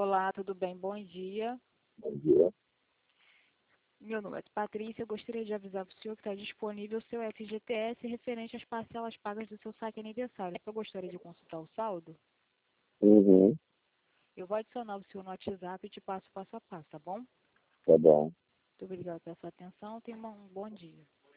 Olá, tudo bem? Bom dia. Bom dia. Meu nome é Patrícia. Eu gostaria de avisar para o senhor que está disponível o seu FGTS referente às parcelas pagas do seu saque aniversário. Eu gostaria de consultar o saldo. Uhum, Eu vou adicionar o senhor no WhatsApp e te passo passo a passo, tá bom? tá bom. Muito obrigada pela sua atenção. Tenha um bom dia.